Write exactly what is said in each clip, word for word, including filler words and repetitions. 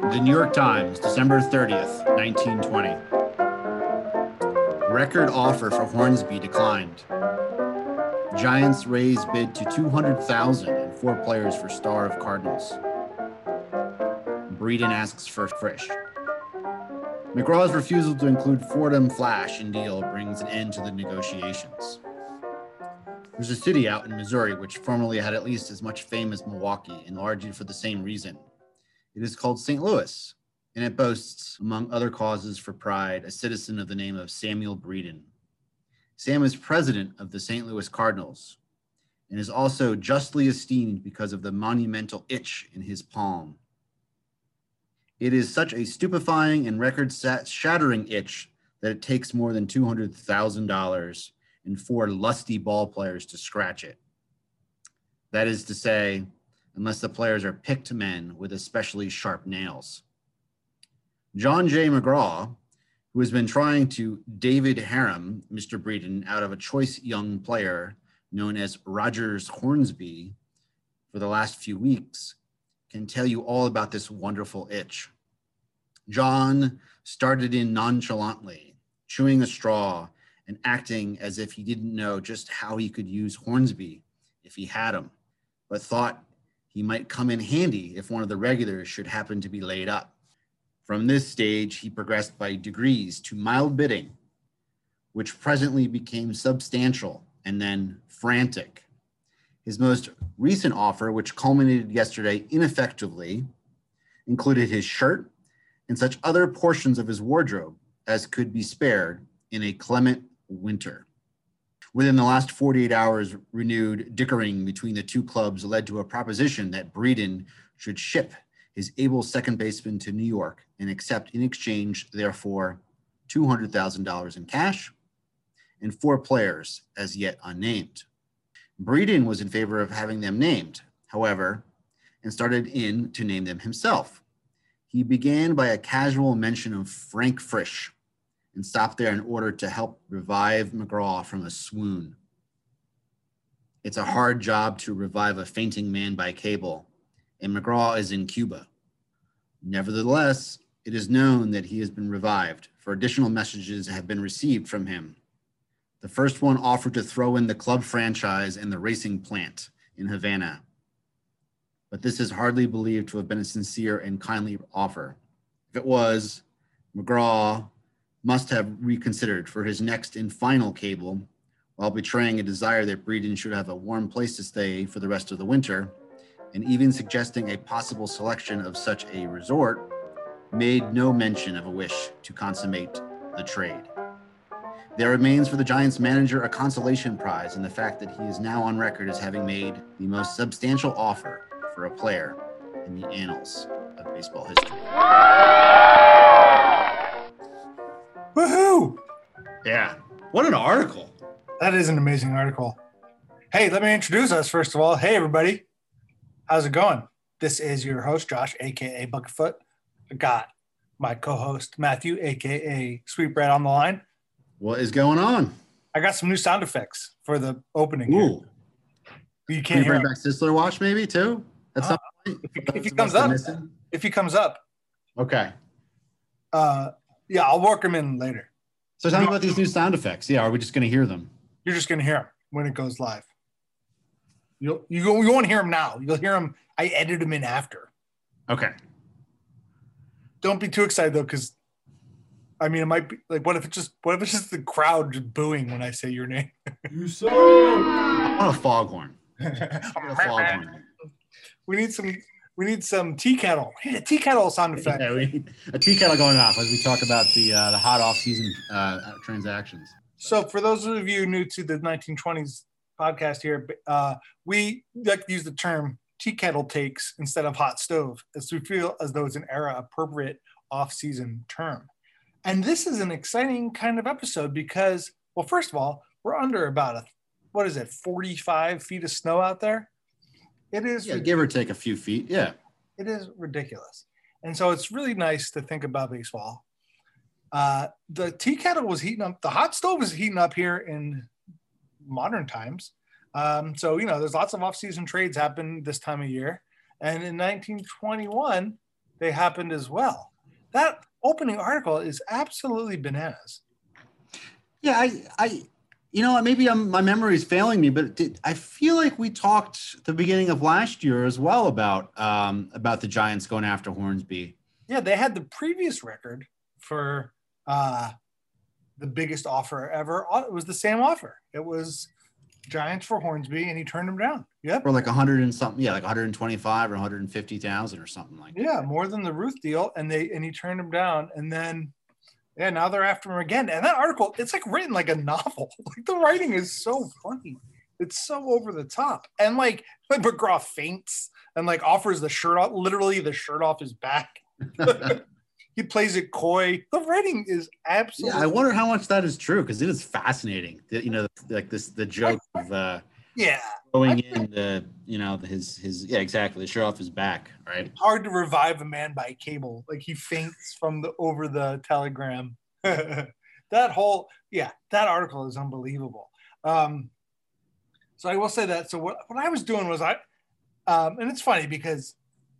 The New York Times, December thirtieth, nineteen twenty. Record offer for Hornsby declined. Giants raise bid to two hundred thousand dollars and four players for star of Cardinals. Breeden asks for Frisch. McGraw's refusal to include Fordham Flash in deal brings an end to the negotiations. There's a city out in Missouri which formerly had at least as much fame as Milwaukee, and largely for the same reason. It is called Saint Louis, and it boasts, among other causes for pride, a citizen of the name of Samuel Breeden. Sam is president of the Saint Louis Cardinals and is also justly esteemed because of the monumental itch in his palm. It is such a stupefying and record-shattering itch that it takes more than two hundred thousand dollars and four lusty ball players to scratch it. That is to say, unless the players are picked men with especially sharp nails. John J. McGraw, who has been trying to David Harum Mister Breeden out of a choice young player known as Rogers Hornsby for the last few weeks, can tell you all about this wonderful itch. John started in nonchalantly, chewing a straw and acting as if he didn't know just how he could use Hornsby if he had him, but thought he might come in handy if one of the regulars should happen to be laid up. From this stage, he progressed by degrees to mild bidding, which presently became substantial and then frantic. His most recent offer, which culminated yesterday ineffectively, included his shirt and such other portions of his wardrobe as could be spared in a clement winter. Within the last forty-eight hours, renewed dickering between the two clubs led to a proposition that Breeden should ship his able second baseman to New York and accept in exchange, therefore, two hundred thousand dollars in cash and four players as yet unnamed. Breeden was in favor of having them named, however, and started in to name them himself. He began by a casual mention of Frank Frisch and stopped there in order to help revive McGraw from a swoon. It's a hard job to revive a fainting man by cable, and McGraw is in Cuba. Nevertheless, it is known that he has been revived, for additional messages have been received from him. The first one offered to throw in the club franchise and the racing plant in Havana. But this is hardly believed to have been a sincere and kindly offer. If it was, McGraw must have reconsidered for his next and final cable, while betraying a desire that Breeden should have a warm place to stay for the rest of the winter, and even suggesting a possible selection of such a resort, made no mention of a wish to consummate the trade. There remains for the Giants manager a consolation prize in the fact that he is now on record as having made the most substantial offer for a player in the annals of baseball history. Woohoo! Yeah, what an article. That is an amazing article. Hey, let me introduce us first of all. Hey, everybody. How's it going? This is your host, Josh, a k a. Bucketfoot. I got my co-host, Matthew, a k a. Sweetbread on the line. What is going on? I got some new sound effects for the opening. Ooh. Here. You can't Can you hear bring him. back Sisler Watch maybe too? At Uh, some point? If he, For if he those of comes us that up, miss him? if he comes up, Okay. uh, yeah, I'll work him in later. So tell me about these new sound effects. Yeah, are we just going to hear them? You're just gonna hear him when it goes live. You'll you go, you won't hear him now. You'll hear him. I edit him in after. Okay. Don't be too excited though, because I mean, it might be like, what if it's just what if it's just the crowd just booing when I say your name? You suck. I want a foghorn. A foghorn. We need some. We need some tea kettle. We need a tea kettle sound effect. Yeah, we need a tea kettle going off as we talk about the uh, the hot off season uh, transactions. So, for those of you new to the nineteen twenties podcast here, uh, we like to use the term tea kettle takes instead of hot stove, as we feel as though it's an era appropriate off season term. And this is an exciting kind of episode because, well, first of all, we're under about a what is it, forty-five feet of snow out there. It is, yeah, give or take a few feet. Yeah, it is ridiculous. And so it's really nice to think about baseball. Uh, the tea kettle was heating up. The hot stove was heating up here in modern times. Um, so, you know, there's lots of off-season trades happen this time of year. And in nineteen twenty-one, they happened as well. That opening article is absolutely bananas. Yeah, I, I, you know, maybe I'm, my memory is failing me, but did, I feel like we talked at the beginning of last year as well about um, about the Giants going after Hornsby. Yeah, they had the previous record for uh, the biggest offer ever. It was the same offer. It was Giants for Hornsby, and he turned him down. Yep. For like a hundred and something, yeah, like one hundred twenty-five or one hundred fifty thousand or something like that. Yeah, more than the Ruth deal, and they and he turned him down, and then. Yeah, now they're after him again. And that article, it's like written like a novel. Like the writing is so funny. It's so over the top. And like, like McGraw faints and like offers the shirt off, literally the shirt off his back. He plays it coy. The writing is absolutely. Yeah, I wonder how much that is true because it is fascinating. You know, like this the joke of uh, yeah going in the you know his his yeah exactly the shirt off his back, right? Hard to revive a man by cable. Like he faints from the over the telegram. That whole yeah that article is unbelievable. Um, so I will say that. So what what I was doing was I um, and it's funny because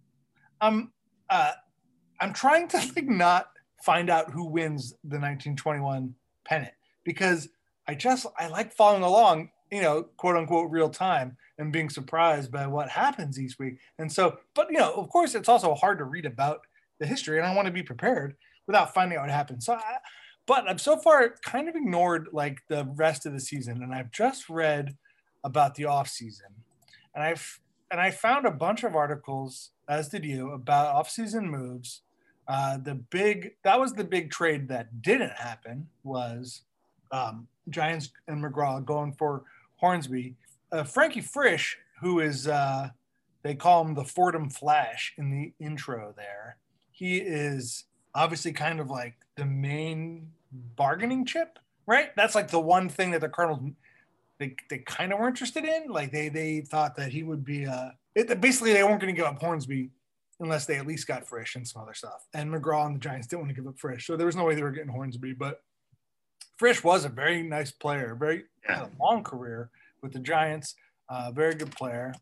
I'm uh, I'm trying to like not find out who wins the nineteen twenty-one pennant because I just I like following along, you know, quote unquote real time and being surprised by what happens each week. And so, but you know, of course, it's also hard to read about the history, and I want to be prepared without finding out what happened. So, I, but I've so far kind of ignored like the rest of the season, and I've just read about the off season, and I've and I found a bunch of articles, as did you, about off season moves. Uh, the big that was the big trade that didn't happen was um, Giants and McGraw going for Hornsby. Uh, Frankie Frisch, who is uh, they call him the Fordham Flash in the intro there. He is obviously kind of like the main bargaining chip, right? That's like the one thing that the Cardinals they they kind of were interested in. Like they they thought that he would be uh it, basically they weren't going to give up Hornsby unless they at least got Frisch and some other stuff. And McGraw and the Giants didn't want to give up Frisch, so there was no way they were getting Hornsby. But Frisch was a very nice player, very yeah. long career with the Giants, uh, very good player.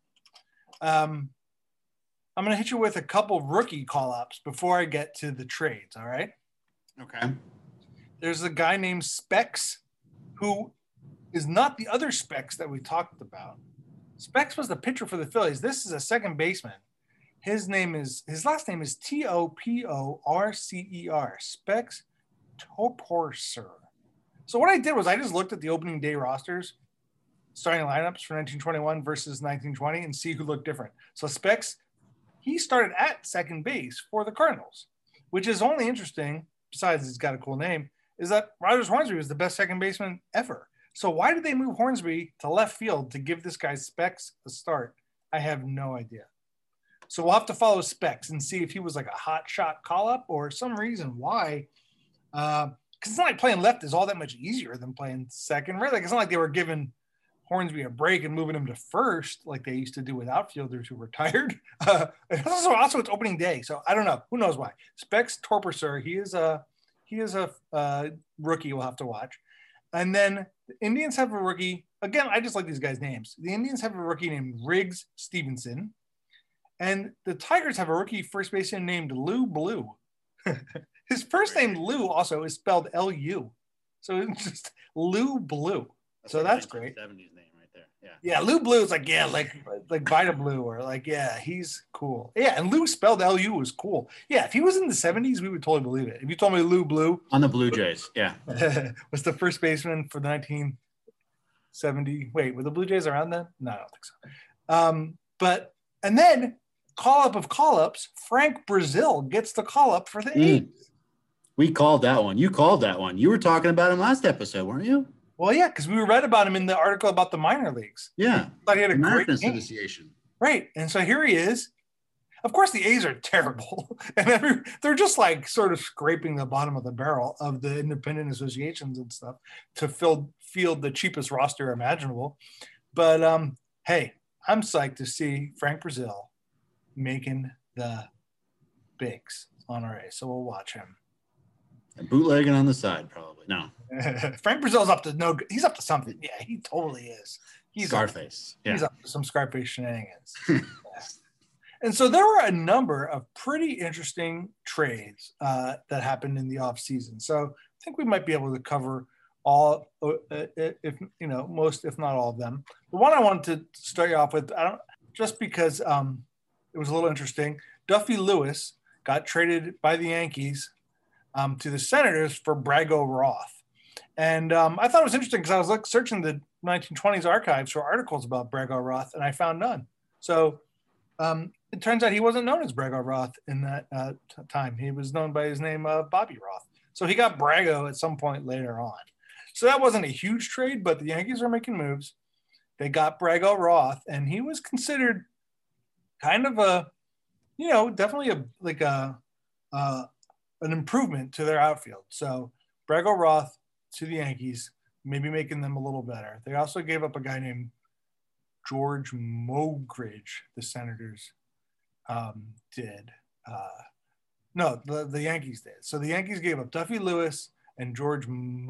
Um, I'm going to hit you with a couple rookie call-ups before I get to the trades, all right? Okay. There's a guy named Specs who is not the other Specs that we talked about. Specs was the pitcher for the Phillies. This is a second baseman. His name is, his last name is T O P O R C E R, Specs Toporser. So what I did was I just looked at the opening day rosters, starting lineups for nineteen twenty-one versus nineteen twenty and see who looked different. So Specs, he started at second base for the Cardinals, which is only interesting, besides he's got a cool name, is that Rogers Hornsby was the best second baseman ever. So why did they move Hornsby to left field to give this guy Specs a start? I have no idea. So we'll have to follow Specs and see if he was like a hot shot call-up or some reason why. Because uh, it's not like playing left is all that much easier than playing second, right? Like it's not like they were giving Hornsby a break and moving him to first like they used to do with outfielders who retired. Uh, also, also, it's opening day, so I don't know. Who knows why? Specs Torperser, he is a he is a uh, rookie. We'll have to watch. And then the Indians have a rookie. Again, I just like these guys' names. The Indians have a rookie named Riggs Stevenson. And the Tigers have a rookie first baseman named Lou Blue. His first name, Lou, also is spelled L U. So it's just Lou Blue. That's so like that's great. seventies name right there. Yeah. Yeah, Lou Blue is like, yeah, like like Vita Blue or like, yeah, he's cool. Yeah, and Lou spelled L U was cool. Yeah, if he was in the seventies, we would totally believe it. If you told me Lou Blue. On the Blue Jays, yeah. was the first baseman for the nineteen seventy. Wait, were the Blue Jays around then? No, I don't think so. Um, but, and then, call-up of call-ups, Frank Brazil gets the call-up for the mm. A's. We called that one. You called that one. You were talking about him last episode, weren't you? Well, yeah, because we read about him in the article about the minor leagues. Yeah. Thought he had a American great game. Association. Right. And so here he is. Of course, the A's are terrible. And every, they're just like sort of scraping the bottom of the barrel of the independent associations and stuff to fill, field the cheapest roster imaginable. But, um, hey, I'm psyched to see Frank Brazil making the bigs on our A. So we'll watch him. And bootlegging on the side, probably. No. Frank Brazil's up to no he's up to something. Yeah, he totally is. He's Scarface. Up, yeah. He's up to some Scarface shenanigans. Yeah. And so there were a number of pretty interesting trades uh, that happened in the offseason. So I think we might be able to cover all, uh, if you know, most, if not all of them. The one I wanted to start you off with, I don't, just because um, it was a little interesting. Duffy Lewis got traded by the Yankees um, to the Senators for Brago Roth. And um, I thought it was interesting because I was like, searching the nineteen twenties archives for articles about Brago Roth, and I found none. So um, it turns out he wasn't known as Brago Roth in that uh, t- time. He was known by his name, uh, Bobby Roth. So he got Brago at some point later on. So that wasn't a huge trade, but the Yankees are making moves. They got Brago Roth, and he was considered kind of a, you know, definitely a like a uh, an improvement to their outfield. So Brago Roth to the Yankees, maybe making them a little better. They also gave up a guy named George Mogridge, the Senators um, did. Uh, no, the, the Yankees did. So the Yankees gave up Duffy Lewis and George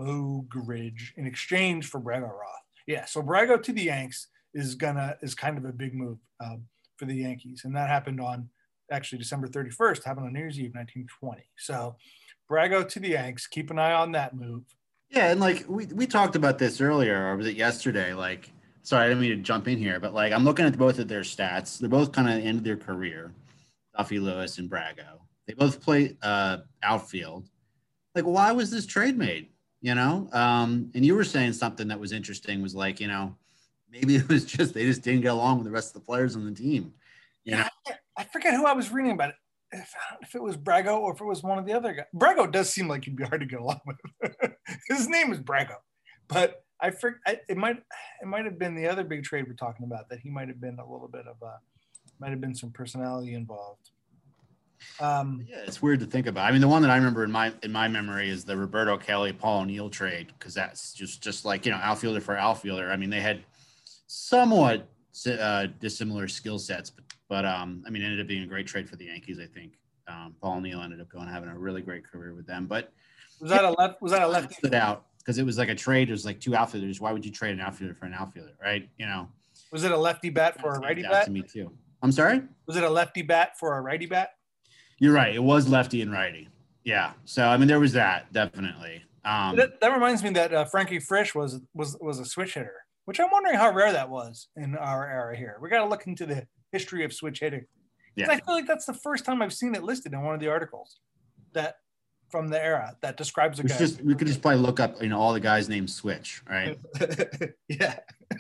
Mogridge in exchange for Brago Roth. Yeah, so Brago to the Yanks is gonna is kind of a big move um, for the Yankees, and that happened on actually December thirty-first, happened on New Year's Eve, nineteen twenty. So Brago to the Yanks. Keep an eye on that move. Yeah, and like we we talked about this earlier, or was it yesterday? Like, sorry, I didn't mean to jump in here, but like I'm looking at both of their stats. They're both kind of ended their career. Duffy Lewis and Brago. They both play uh, outfield. Like, why was this trade made? You know, um, and you were saying something that was interesting. Was like, you know, maybe it was just they just didn't get along with the rest of the players on the team. You yeah, know? I forget who I was reading about it. If, if it was Brago or if it was one of the other guys. Brago does seem like he'd be hard to get along with. His name is Brago, but I forget. It might it might have been the other big trade we're talking about that he might have been a little bit of a might have been some personality involved. Um, yeah, it's weird to think about. I mean, the one that I remember in my in my memory is the Roberto Kelly Paul O'Neill trade, because that's just just like, you know, outfielder for outfielder. I mean, they had somewhat uh, dissimilar skill sets, but but um, I mean, it ended up being a great trade for the Yankees. I think um, Paul O'Neill ended up going having a really great career with them. But was that a left? Was that a left? Stood out because it was like a trade. It was like two outfielders. Why would you trade an outfielder for an outfielder, right? You know. Was it a lefty bat for a righty bat? To me too. I'm sorry. Was it a lefty bat for a righty bat? You're right. It was lefty and righty. Yeah. So I mean, there was that definitely. Um, that, that reminds me that uh, Frankie Frisch was was was a switch hitter, which I'm wondering how rare that was in our era here. We got to look into the history of switch hitting. Yeah. I feel like that's the first time I've seen it listed in one of the articles that from the era that describes a guy. Just, we could just probably look up, you know, all the guys named Switch, right? Yeah.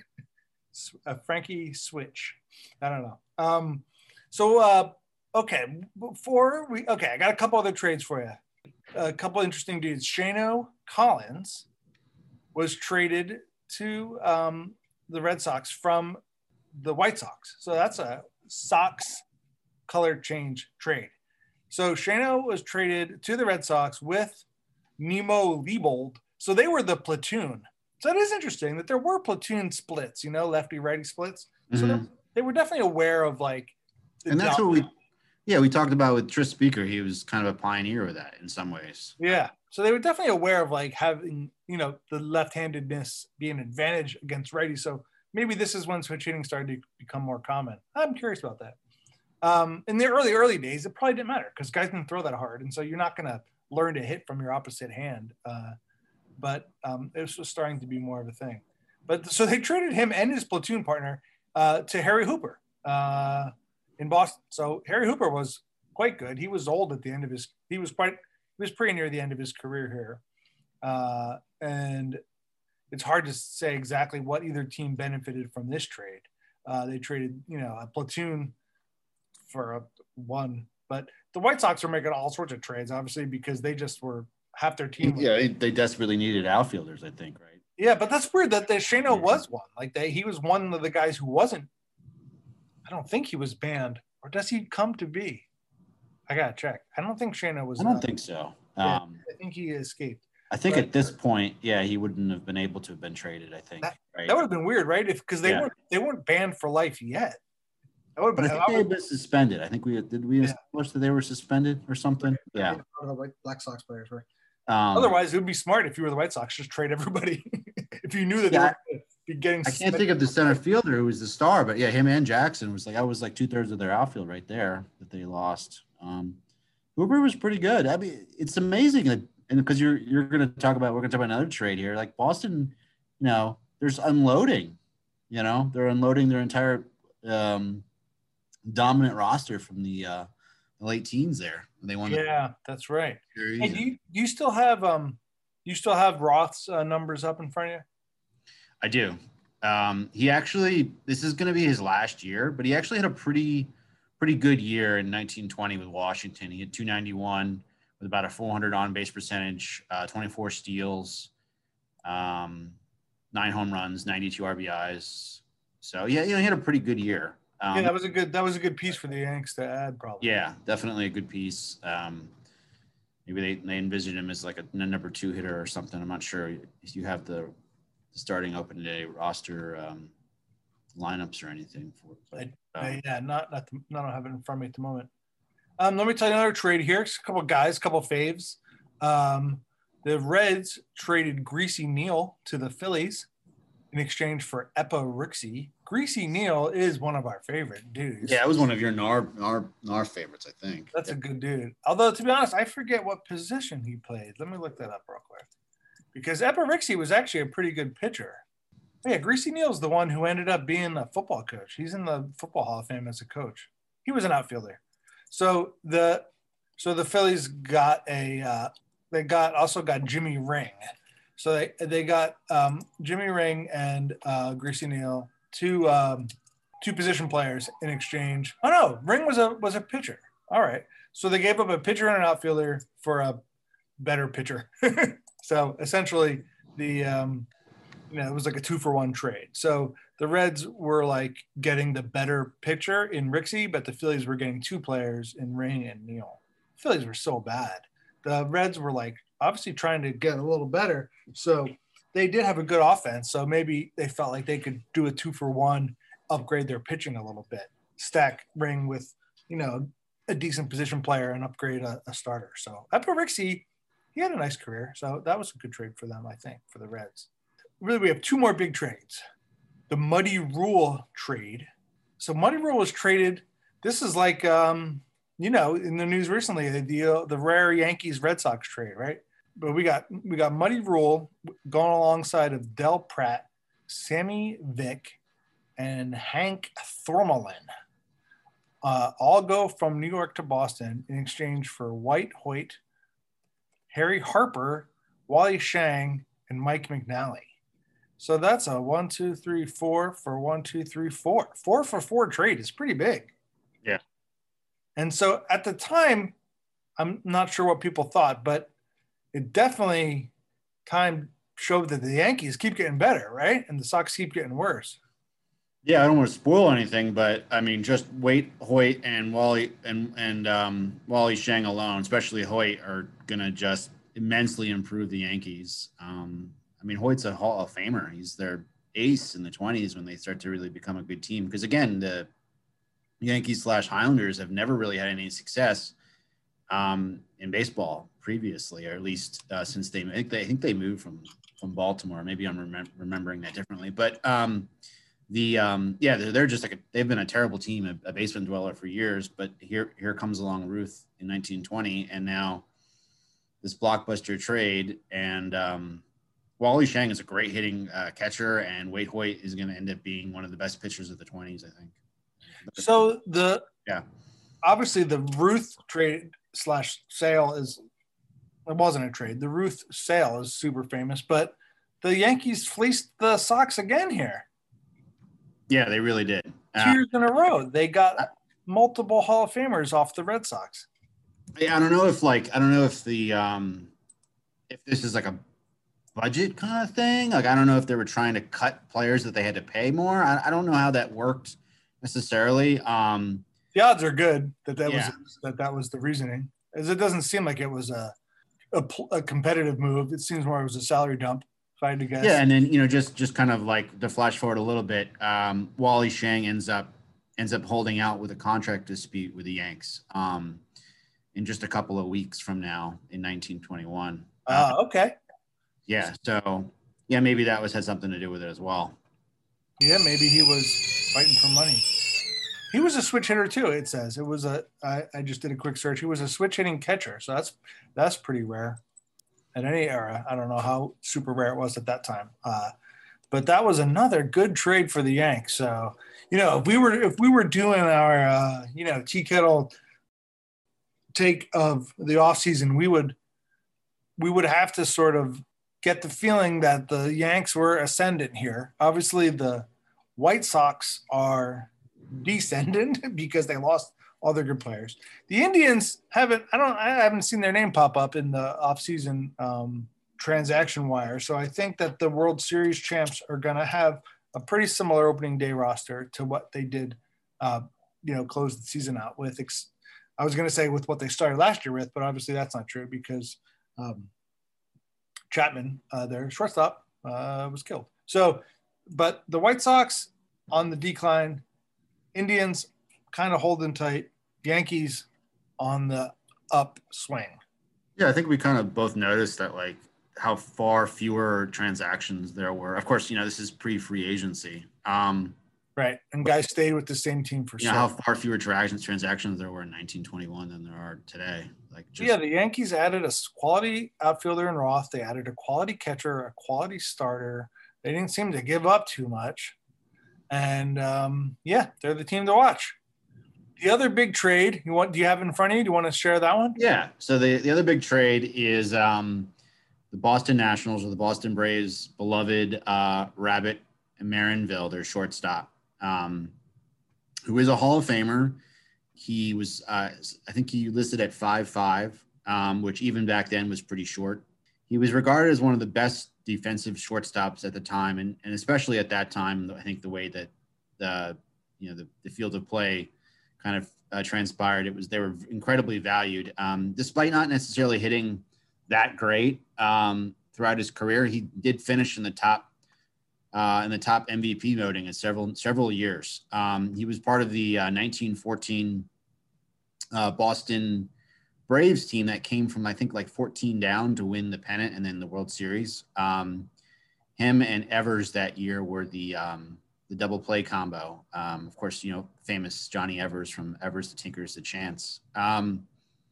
Uh, Frankie Switch. I don't know. Um, so, uh, okay, before we, okay, I got a couple other trades for you. A couple interesting dudes. Shano Collins was traded to um, the Red Sox from the White Sox. So that's a Sox color change trade. So Shano was traded to the Red Sox with Nemo Liebold. So they were the platoon. So it is interesting that there were platoon splits, you know, lefty righty splits. So mm-hmm. they were definitely aware of like, and that's what we, yeah, we talked about with Tris Speaker. He was kind of a pioneer with that in some ways. Yeah. So they were definitely aware of like having, you know, the left-handedness be an advantage against righties. So maybe this is when switch hitting started to become more common. I'm curious about that. Um, in the early, early days, it probably didn't matter because guys didn't throw that hard. And so you're not going to learn to hit from your opposite hand. Uh, but um, it was starting to be more of a thing. But so they traded him and his platoon partner uh, to Harry Hooper uh, in Boston. So Harry Hooper was quite good. He was old at the end of his, he was quite, he was pretty near the end of his career here. Uh, and it's hard to say exactly what either team benefited from this trade. Uh, they traded, you know, a platoon for a one, but the White Sox were making all sorts of trades, obviously, because they just were half their team. Yeah, they, they desperately needed outfielders, I think, right? Yeah, but that's weird that the Shano yeah. was one. Like they, he was one of the guys who wasn't. I don't think he was banned, or does he come to be? I gotta check. I don't think Shano was. I don't uh, think so. Yeah, um, I think he escaped. I think but, at this point, yeah, he wouldn't have been able to have been traded. I think that, right? that would have been weird, right? If because they yeah. weren't they weren't banned for life yet. But been, I think I would, they had been suspended. I think we did we yeah. establish that they were suspended or something. Yeah, yeah. The Black Sox players were. Um, Otherwise, it would be smart if you were the White Sox, just trade everybody. If you knew that yeah, they were be getting. I can't think of the center fielder who was the star, but yeah, him and Jackson was like I was like two thirds of their outfield right there that they lost. Um, Hooper was pretty good. I mean, it's amazing, like, and because you're you're going to talk about we're going to talk about another trade here. Like Boston, you know, there's unloading. You know, they're unloading their entire um, dominant roster from the, uh, the late teens. There, they won. Yeah, the that's right. series. Hey, do you do you still have um, you still have Roth's uh, numbers up in front of you? I do. Um, he actually, this is going to be his last year, but he actually had a pretty, pretty good year in nineteen twenty with Washington. He had two ninety-one with about a four hundred on base percentage, uh, twenty-four steals, um, nine home runs, ninety-two R B Is. So yeah, you know, he had a pretty good year. Um, yeah, that was a good that was a good piece for the Yanks to add, probably. Yeah, definitely a good piece. Um, maybe they, they envisioned him as like a, a number two hitter or something. I'm not sure if you have the, the starting open day roster um, lineups or anything for it. But, I, um, I, yeah, not not the, not have it in front of me at the moment. Um, let me tell you another trade here. Just a couple guys, a couple faves. Um, the Reds traded Greasy Neal to the Phillies in exchange for Eppa Rixey. Greasy Neal is one of our favorite dudes. yeah, it was one of your N A R, N A R, N A R favorites, I think. That's yeah. a good dude. Although, to be honest, I forget what position he played. Let me look that up real quick. Because Eppa Rixey was actually a pretty good pitcher. Oh, yeah, Greasy Neal's the one who ended up being a football coach. He's in the Football Hall of Fame as a coach. He was an outfielder. So the so the Phillies got a uh, they got also got Jimmy Ring. So they they got um, Jimmy Ring and uh, Greasy Neal, two um, two position players in exchange. Oh no, Ring was a was a pitcher. All right, so they gave up a pitcher and an outfielder for a better pitcher. So essentially, the um, you know it was like a two for one trade. So the Reds were like getting the better pitcher in Rixey, but the Phillies were getting two players in Ring and Neal. The Phillies were so bad. The Reds were like obviously trying to get a little better. So they did have a good offense. So maybe they felt like they could do a two for one, upgrade their pitching a little bit, stack Ring with, you know, a decent position player and upgrade a, a starter. So Eppa Rixey, he had a nice career. So that was a good trade for them, I think, for the Reds. Really, we have two more big trades. The Muddy Rule trade. So Muddy Rule was traded. This is like, um, you know, in the news recently, the deal, the rare Yankees Red Sox trade, right? But we got we got Muddy Rule going alongside of Del Pratt, Sammy Vick, and Hank Thormelin. Uh, all go from New York to Boston in exchange for White Hoyt, Harry Harper, Wally Shang, and Mike McNally. So that's a one, two, three, four for one, two, three, four. Four for four trade is pretty big. Yeah. And so at the time, I'm not sure what people thought, but it definitely time showed that the Yankees keep getting better, right? And the Sox keep getting worse. Yeah, I don't want to spoil anything, but I mean, just Waite, Hoyt, and Wally and and um, Wally Shang alone, especially Hoyt, are gonna just immensely improve the Yankees. Um, I mean, Hoyt's a Hall of Famer. He's their ace in the twenties when they start to really become a good team. Because again, the Yankees slash Highlanders have never really had any success um, in baseball previously, or at least uh, since they I think they I think they moved from from Baltimore. Maybe I'm remem- remembering that differently, but. Um, The um, yeah, they're, they're just like a, they've been a terrible team, a, a basement dweller for years. But here here comes along Ruth in nineteen twenty, and now this blockbuster trade. And um, Wally Shang is a great hitting uh, catcher, and Waite Hoyt is going to end up being one of the best pitchers of the twenties, I think. So the yeah, obviously the Ruth trade slash sale is it wasn't a trade. The Ruth sale is super famous, but the Yankees fleeced the Sox again here. Yeah, they really did. Two Uh, years in a row, they got multiple Hall of Famers off the Red Sox. Yeah, I don't know if like I don't know if the um, if this is like a budget kind of thing. Like I don't know if they were trying to cut players that they had to pay more. I, I don't know how that worked necessarily. Um, the odds are good that that yeah. was that that was the reasoning, as it doesn't seem like it was a a, a competitive move. It seems more it was a salary dump. If I had to guess. Yeah, and then you know, just just kind of like to flash forward a little bit, um, Wally Shang ends up ends up holding out with a contract dispute with the Yanks um, in just a couple of weeks from now in nineteen twenty-one. Uh, uh, okay. Yeah, so yeah, maybe that was had something to do with it as well. Yeah, maybe he was fighting for money. He was a switch hitter too. It says it was a. I, I just did a quick search. He was a switch hitting catcher, so that's that's pretty rare at any era. I don't know how super rare it was at that time. Uh, but that was another good trade for the Yanks. So you know, if we were if we were doing our uh, you know tea kettle take of the offseason, we would we would have to sort of get the feeling that the Yanks were ascendant here. Obviously, the White Sox are descendant because they lost all their good players. The Indians haven't. I don't. I haven't seen their name pop up in the offseason um, transaction wire. So I think that the World Series champs are going to have a pretty similar opening day roster to what they did. Uh, you know, close the season out with. I was going to say with what they started last year with, but obviously that's not true because um, Chapman, uh, their shortstop, uh, was killed. So, but the White Sox on the decline, Indians kind of holding tight, Yankees on the upswing. Yeah, I think we kind of both noticed that, like, how far fewer transactions there were. Of course, you know, this is pre-free agency. Um, right. And guys stayed with the same team for you know, how far fewer transactions transactions there were in nineteen twenty-one than there are today. Like, just, yeah, the Yankees added a quality outfielder in Roth. They added a quality catcher, a quality starter. They didn't seem to give up too much. And um, yeah, they're the team to watch. The other big trade, you want? Do you have in front of you? Do you want to share that one? Yeah. So the, the other big trade is um, the Boston Nationals or the Boston Braves' beloved uh, Rabbit Marinville, their shortstop, um, who is a Hall of Famer. He was, uh, I think he listed at five five, um, which even back then was pretty short. He was regarded as one of the best defensive shortstops at the time, and, and especially at that time, I think the way that the you know the, the field of play kind of uh, transpired, it was they were incredibly valued, um, despite not necessarily hitting that great um, throughout his career. He did finish in the top uh, in the top M V P voting in several several years. Um, he was part of the uh, nineteen fourteen uh, Boston Braves team that came from, I think, like fourteen down to win the pennant and then the World Series. Um, him and Evers that year were the um, the double play combo. Um, of course, you know, famous Johnny Evers from Evers to Tinkers to Chance. Um,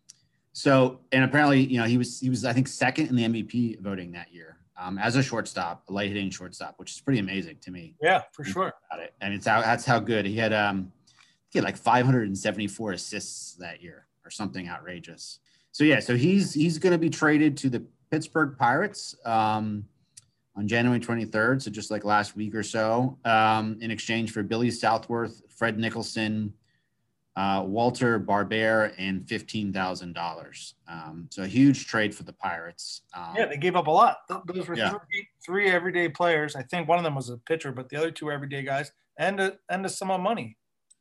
so, and apparently, you know, he was he was I think second in the M V P voting that year um, as a shortstop, a light hitting shortstop, which is pretty amazing to me. Yeah, for sure. About it. And it's how that's how good he had. Um, he had like five hundred seventy-four assists that year, or something outrageous. So yeah, so he's he's going to be traded to the Pittsburgh Pirates um, on January twenty-third, so just like last week or so, um, in exchange for Billy Southworth, Fred Nicholson, uh, Walter Barber, and fifteen thousand dollars. Um, so a huge trade for the Pirates. Um, yeah, they gave up a lot. Those were yeah. three, three everyday players. I think one of them was a pitcher, but the other two were everyday guys, and a, and a sum of money.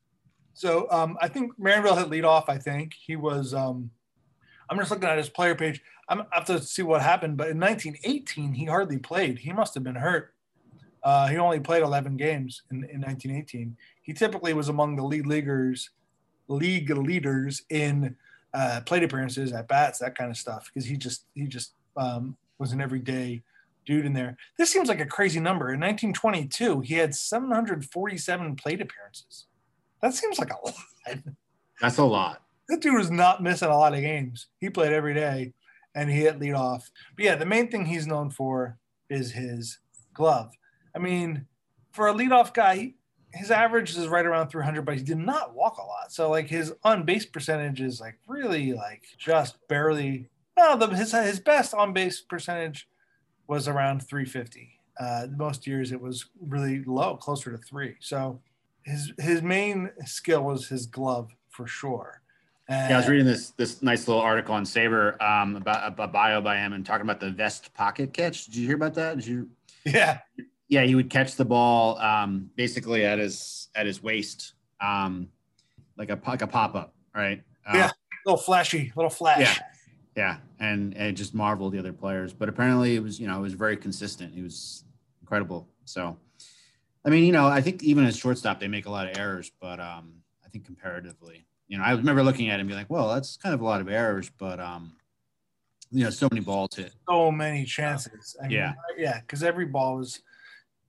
So um, I think Marinville hit lead off. I think he was. Um, I'm just looking at his player page. I'm, I have to see what happened. But in nineteen eighteen, he hardly played. He must have been hurt. Uh, he only played eleven games in, in nineteen eighteen. He typically was among the lead leaguers, league leaders in uh, plate appearances, at bats, that kind of stuff. Because he just he just um, was an everyday dude in there. This seems like a crazy number. In nineteen twenty-two, he had seven hundred forty-seven plate appearances. That seems like a lot. That's a lot. That dude was not missing a lot of games. He played every day, and he hit leadoff. But yeah, the main thing he's known for is his glove. I mean, for a leadoff guy, his average is right around three hundred, but he did not walk a lot. So like his on base percentage is like really like just barely. No, the, his his best on base percentage was around three fifty. Uh, most years it was really low, closer to three. So his his main skill was his glove for sure. And yeah, I was reading this this nice little article on Saber um, about a bio by him and talking about the vest pocket catch. Did you hear about that? Did you? Yeah, yeah. He would catch the ball um, basically at his at his waist, um, like a like a pop up, right? Uh, yeah, little flashy, little flash. Yeah, yeah, and and it just marveled the other players. But apparently, it was you know it was very consistent. He was incredible. So, I mean, you know, I think even as shortstop, they make a lot of errors, but um, I think comparatively. You know, I remember looking at it and being like, well, that's kind of a lot of errors, but, um, you know, so many balls hit. So many chances. I mean, yeah. Yeah, because every ball was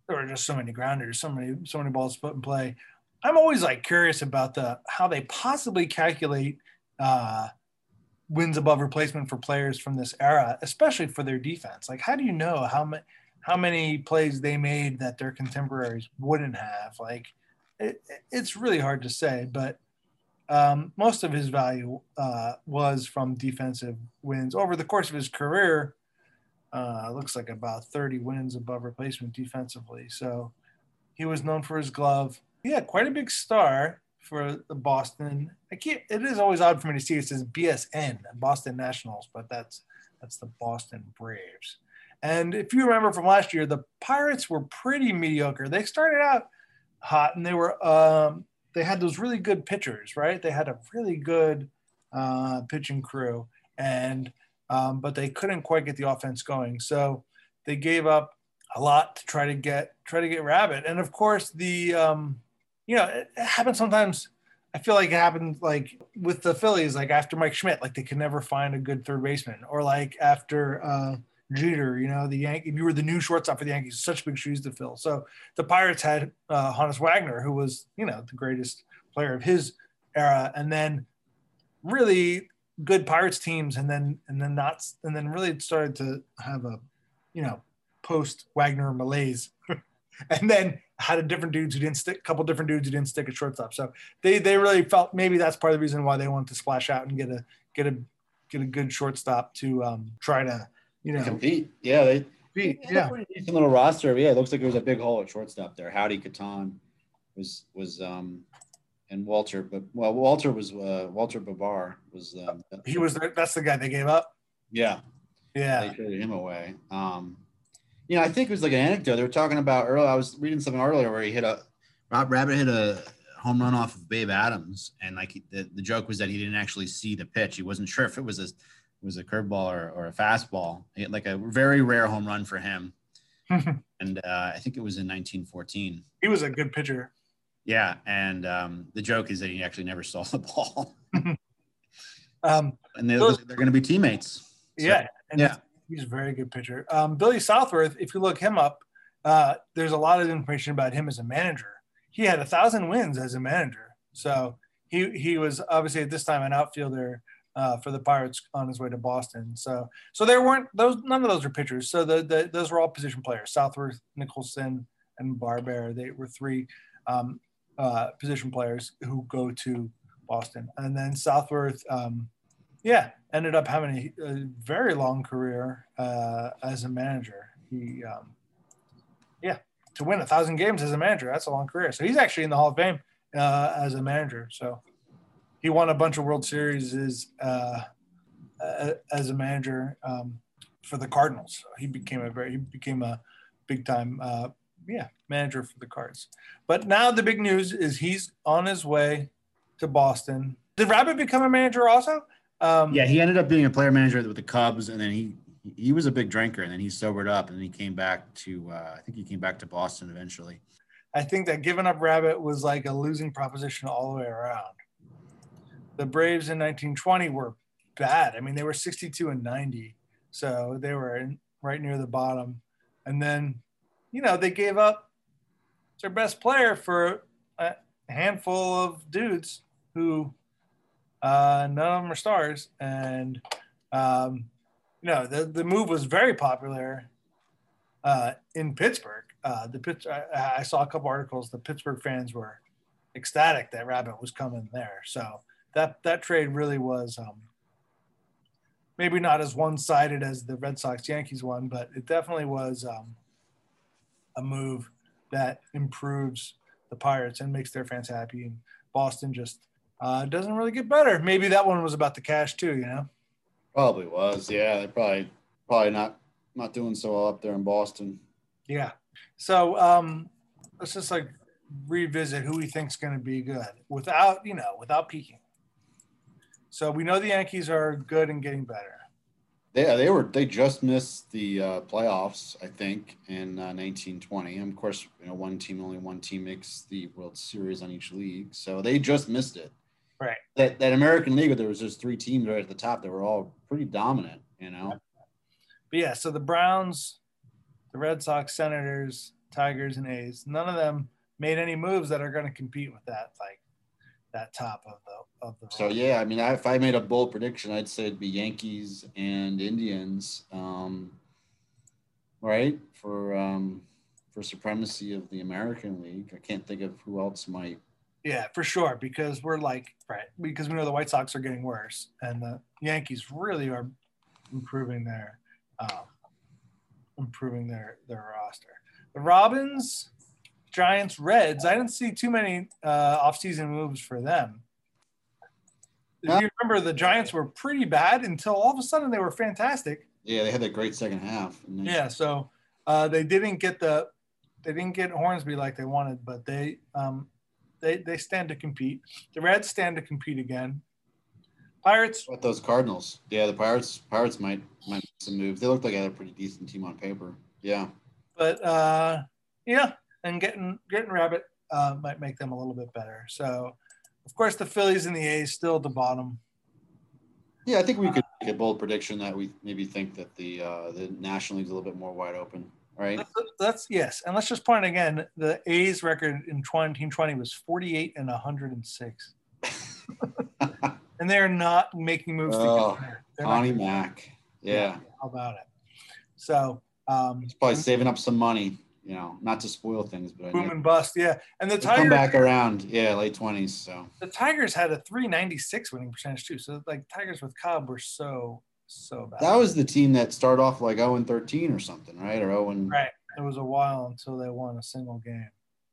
there were just so many grounders, so many, so many balls put in play. I'm always like curious about the how they possibly calculate uh, wins above replacement for players from this era, especially for their defense. Like, how do you know how many how many plays they made that their contemporaries wouldn't have? Like, it, it's really hard to say, but um, most of his value uh, was from defensive wins over the course of his career. Uh, looks like about thirty wins above replacement defensively. So he was known for his glove. Yeah, quite a big star for the Boston. I can't. It is always odd for me to see it says B S N, Boston Nationals, but that's that's the Boston Braves. And if you remember from last year, the Pirates were pretty mediocre. They started out hot, and they were um, they had those really good pitchers, right? They had a really good uh, pitching crew, and Um, but they couldn't quite get the offense going. So they gave up a lot to try to get try to get Rabbit. And of course, the um, you know, it, it happens sometimes. I feel like it happened like with the Phillies, like after Mike Schmidt, like they could never find a good third baseman, or like after uh, Jeter, you know, the Yankees. If you were the new shortstop for the Yankees, such big shoes to fill. So the Pirates had uh, Honus Wagner, who was, you know, the greatest player of his era, and then really good Pirates teams, and then and then not and then really it started to have a, you know, post Wagner malaise, and then had a different dudes who didn't stick, a couple different dudes who didn't stick at shortstop. So they they really felt maybe that's part of the reason why they wanted to splash out and get a get a get a good shortstop to um, try to, you know, compete. Yeah, they compete. yeah, Yeah, pretty decent little roster. Yeah, it looks like there was a big hole at shortstop there. Howdy Catan was was um and Walter, but well, Walter was uh, Walter Babar was. Um, he was. That's the guy they gave up. Yeah, yeah. They traded him away. Um, you know, I think it was like an anecdote. They were talking about earlier. I was reading something earlier where he hit a Rob Rabbit hit a home run off of Babe Adams, and like he, the, the joke was that he didn't actually see the pitch. He wasn't sure if it was a it was a curveball or, or a fastball. He hit like a very rare home run for him, and uh, I think it was in nineteen fourteen. He was a good pitcher. Yeah, and um, the joke is that he actually never saw the ball. um, and they, they're going to be teammates. So, yeah, and yeah, he's a very good pitcher. Um, Billy Southworth, if you look him up, uh, there's a lot of information about him as a manager. He had a thousand wins as a manager, so he he was obviously at this time an outfielder uh, for the Pirates on his way to Boston. So so there weren't those none of those are pitchers. So the, the those were all position players. Southworth, Nicholson, and Barbera. They were three. Um, Uh, position players who go to Boston. And then Southworth, um, yeah, ended up having a, a very long career uh, as a manager. He, um, yeah, to win a thousand games as a manager, that's a long career. So he's actually in the Hall of Fame uh, as a manager. So he won a bunch of World Series uh, as a manager um, for the Cardinals. So he became a very, he became a big time uh, yeah, manager for the Cards. But now the big news is he's on his way to Boston. Did Rabbit become a manager also? Um, yeah, he ended up being a player manager with the Cubs, and then he he was a big drinker, and then he sobered up, and then he came back to uh, I think he came back to Boston eventually. I think that giving up Rabbit was like a losing proposition all the way around. The Braves in nineteen twenty were bad. I mean, they were sixty-two and ninety, so they were in, right near the bottom. And then, you know, they gave up their best player for a handful of dudes who uh, none of them are stars. And, um, you know, the, the move was very popular uh, in Pittsburgh. Uh, the Pitts, I, I saw a couple articles. The Pittsburgh fans were ecstatic that Rabbit was coming there. So that, that trade really was um, maybe not as one-sided as the Red Sox Yankees one, but it definitely was um, a move that improves the Pirates and makes their fans happy. And Boston just uh, doesn't really get better. Maybe that one was about the cash too, you know? Probably was. Yeah. They probably, probably not, not doing so well up there in Boston. Yeah. So um, let's just like revisit who we think is going to be good without, you know, without peaking. So we know the Yankees are good and getting better. They they were they just missed the uh, playoffs, I think, in uh, nineteen twenty. And of course, you know, one team only one team makes the World Series on each league, so they just missed it. Right. That that American League, there was just three teams right at the top that were all pretty dominant, you know. But yeah, so the Browns, the Red Sox, Senators, Tigers, and A's. None of them made any moves that are going to compete with that, like that top of the of the. So yeah, I mean, I, if I made a bold prediction, I'd say it'd be Yankees and Indians, um, right? For um, for supremacy of the American League. I can't think of who else might. Yeah, for sure, because we're like right because we know the White Sox are getting worse, and the Yankees really are improving their uh, improving their their roster. The Robins, Giants, Reds. I didn't see too many uh, offseason moves for them. If you remember, the Giants were pretty bad until all of a sudden they were fantastic. Yeah, they had that great second half. Yeah, so uh, they didn't get the they didn't get Hornsby like they wanted, but they um, they they stand to compete. The Reds stand to compete again. Pirates. What those Cardinals? Yeah, the Pirates. Pirates might might make some moves. They look like they had a pretty decent team on paper. Yeah, but uh, yeah, and getting getting Rabbit uh, might make them a little bit better. So, of course, the Phillies and the A's still at the bottom. Yeah, I think we could make a bold prediction that we maybe think that the uh, the National League's a little bit more wide open. Right. That's, that's yes, and let's just point again: the A's record in nineteen twenty was forty-eight and one hundred six, and they're not making moves. Oh, to Connie Mack. Yeah. yeah. How about it? So um, he's probably saving up some money. You know, not to spoil things, but boom and bust. Yeah, and the Tigers come back around. Yeah, late twenties. So the Tigers had a three ninety-six winning percentage too. So like Tigers with Cobb were so. So bad. That was the team that started off like oh and thirteen or something, right? Or oh and right. It was a while until they won a single game.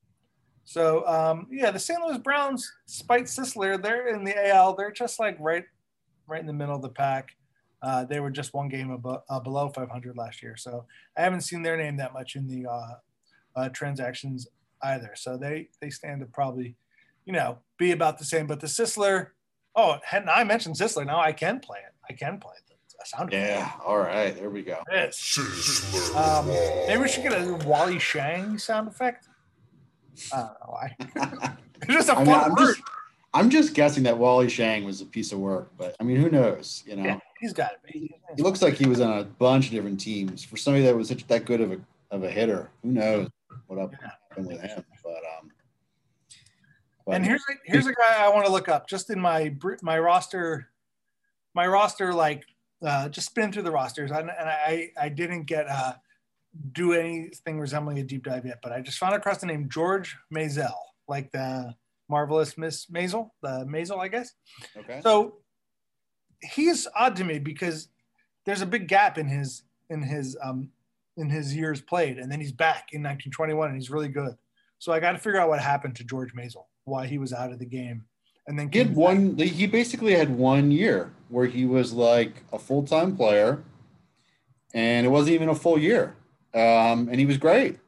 So um, yeah, the Saint Louis Browns, despite Sisler, they're in the A L. They're just like right, right in the middle of the pack. Uh, they were just one game above, uh, below five hundred last year. So I haven't seen their name that much in the uh, uh, transactions either. So they they stand to probably, you know, be about the same. But the Sisler, oh, hadn't I mentioned Sisler? Now I can play it. I can play it. Sound yeah, all right, there we go. Yes. Um, maybe we should get a Wally Shang sound effect. I don't know why. It's just a fun I mean, I'm word. Just, I'm just guessing that Wally Shang was a piece of work, but I mean, who knows? You know, yeah, he's got to be. He looks like he was on a bunch of different teams. For somebody that was such that good of a of a hitter, who knows what up yeah. happened with him? But um, but, and here's a, here's a guy I want to look up just in my my roster, my roster like. Uh, just spin through the rosters, and, and I I didn't get uh, do anything resembling a deep dive yet, but I just found across the name George Maisel, like the marvelous Miss Maisel, the Maisel, I guess. Okay. So he's odd to me because there's a big gap in his in his um in his years played, and then he's back in nineteen twenty-one, and he's really good. So I got to figure out what happened to George Maisel, why he was out of the game. And then he had one. He basically had one year where he was like a full-time player, and it wasn't even a full year, um, and he was great.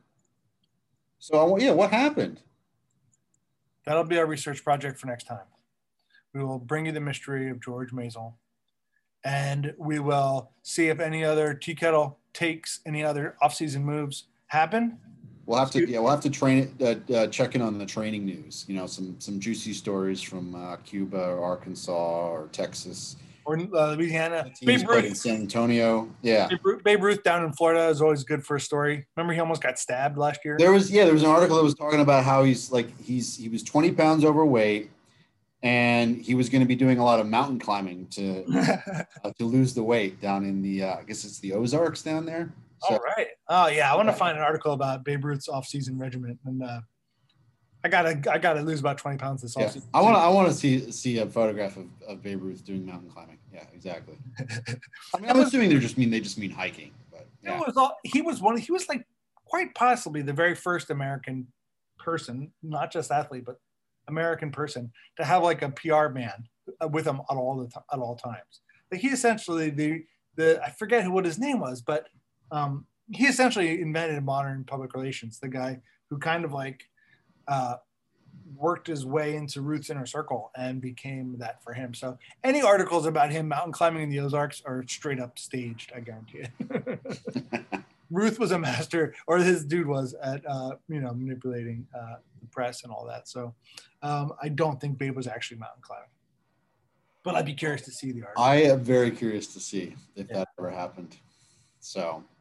So yeah, what happened? That'll be our research project for next time. We will bring you the mystery of George Maisel, and we will see if any other Tea Kettle takes, any other offseason moves happen. We'll have to, yeah, we'll have to train it, uh, uh, check in on the training news. You know, some some juicy stories from uh, Cuba or Arkansas or Texas or uh, Louisiana. Babe Ruth in San Antonio, yeah. Babe Ruth, Babe Ruth down in Florida is always good for a story. Remember, he almost got stabbed last year. There was, yeah, there was an article that was talking about how he's like he's he was twenty pounds overweight, and he was going to be doing a lot of mountain climbing to uh, to lose the weight down in the uh, I guess it's the Ozarks down there. So, all right. Oh yeah, I want to find an article about Babe Ruth's off-season regimen, and uh, I gotta I gotta lose about twenty pounds this yeah. offseason. I want to I want to see see a photograph of, of Babe Ruth doing mountain climbing. Yeah, exactly. I mean, I'm assuming they just mean they just mean hiking, but yeah. It was all, he was one. He was like quite possibly the very first American person, not just athlete, but American person to have like a P R man with him at all the t- at all times. Like he essentially the the I forget who what his name was, but. Um, he essentially invented modern public relations, the guy who kind of like uh, worked his way into Ruth's inner circle and became that for him. So any articles about him mountain climbing in the Ozarks are straight up staged, I guarantee it. Ruth was a master, or his dude was, at, uh, you know, manipulating uh, the press and all that. So um, I don't think Babe was actually mountain climbing. But I'd be curious to see the article. I am very curious to see if yeah. that ever happened. So...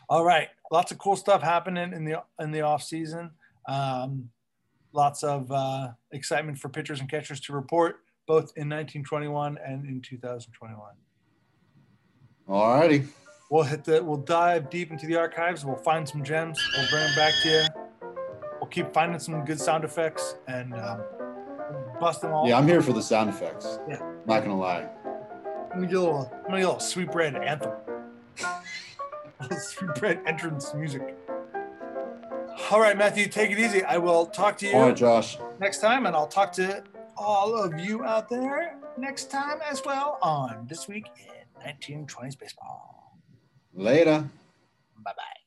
All right, lots of cool stuff happening in the in the off season. Um, lots of uh, excitement for pitchers and catchers to report, both in nineteen twenty-one and in two thousand twenty-one. All righty. We'll hit the. We'll dive deep into the archives. We'll find some gems. We'll bring them back to you. We'll keep finding some good sound effects and um, bust them all. Yeah, I'm here for the sound effects. Yeah. Not gonna lie. I'm gonna get a little. I'm gonna get a little sweetbread anthem. Sweetbread entrance music. All right, Matthew, take it easy. I will talk to you All right, Josh. next time, and I'll talk to all of you out there next time as well on This Week in nineteen twenties Baseball. Later. Bye-bye.